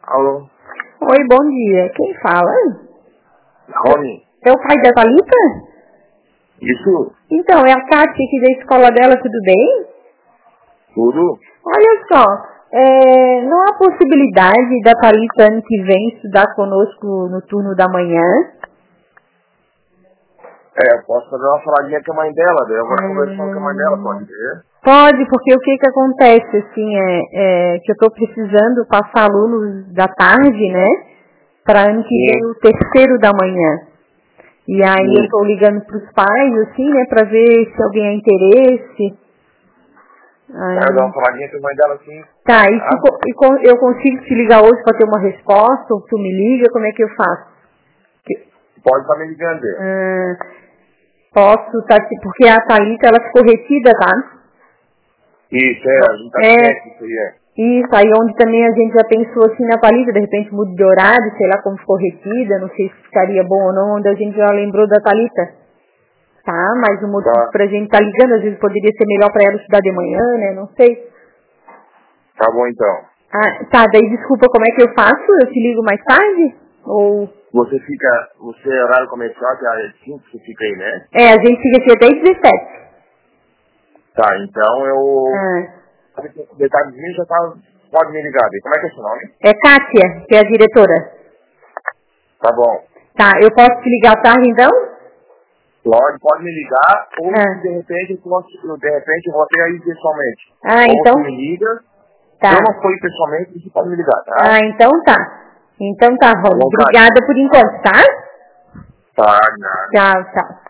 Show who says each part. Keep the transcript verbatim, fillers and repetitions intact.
Speaker 1: Alô?
Speaker 2: Oi, bom dia. Quem fala?
Speaker 1: Rony?
Speaker 2: É o pai da Thalita?
Speaker 1: Isso?
Speaker 2: Então, é a Kátia aqui da escola dela, tudo bem?
Speaker 1: Tudo?
Speaker 2: Olha só, é, não há possibilidade da Thalita ano que vem estudar conosco no turno da manhã?
Speaker 1: É, eu posso fazer uma faladinha com a mãe dela, daí eu vou
Speaker 2: Hum,
Speaker 1: conversar com a mãe dela, pode ser?
Speaker 2: Pode, porque o que que acontece, assim, é, é que eu estou precisando passar alunos da tarde, né, para ano que vem
Speaker 1: Sim.
Speaker 2: o terceiro da manhã. E aí
Speaker 1: Sim.
Speaker 2: eu estou ligando para os pais, assim, né, para ver se alguém há interesse. Aí...
Speaker 1: Eu dou uma faladinha com a mãe dela, sim.
Speaker 2: Tá, e,
Speaker 1: Tá?
Speaker 2: se co- e co- eu consigo te ligar hoje para ter uma resposta, ou tu me liga, como é que eu faço? Que-
Speaker 1: Pode estar me ligando.
Speaker 2: Ah, posso, tá, porque a Thalita, ela ficou retida, tá?
Speaker 1: Isso, é, a gente tá
Speaker 2: É,
Speaker 1: ciente, isso aí é.
Speaker 2: isso, aí onde também a gente já pensou assim na Thalita, de repente muda de horário, sei lá como ficou retida, não sei se ficaria bom ou não, onde a gente já lembrou da Thalita. Tá, mas o motivo
Speaker 1: Tá.
Speaker 2: pra gente tá ligando, às vezes poderia ser melhor pra ela estudar de manhã, né, não sei.
Speaker 1: Tá bom então.
Speaker 2: Ah, tá, daí desculpa, como é que eu faço? Eu te ligo mais tarde? Ou...
Speaker 1: Você fica, você é horário comercial, que é cinco, você fica aí, né?
Speaker 2: É, a gente fica aqui até às dezessete.
Speaker 1: Tá, então eu...
Speaker 2: Ah,
Speaker 1: Detalhezinho já tá... Pode me ligar. E como é que é seu nome?
Speaker 2: é Kátia, que é a diretora.
Speaker 1: Tá bom.
Speaker 2: Tá, eu posso te ligar à tarde então?
Speaker 1: Pode, pode me ligar, ou
Speaker 2: Ah,
Speaker 1: de repente, eu posso- eu, de repente eu vou até aí pessoalmente.
Speaker 2: ah
Speaker 1: Ou
Speaker 2: então...
Speaker 1: você me liga,
Speaker 2: Tá.
Speaker 1: se eu não for ir pessoalmente, você pode me ligar, tá?
Speaker 2: Ah, então tá. Então tá,
Speaker 1: Tá
Speaker 2: Rony.
Speaker 1: bom, Cássio?
Speaker 2: Obrigada por enquanto, tá?
Speaker 1: Tá, nada.
Speaker 2: Tchau, tchau.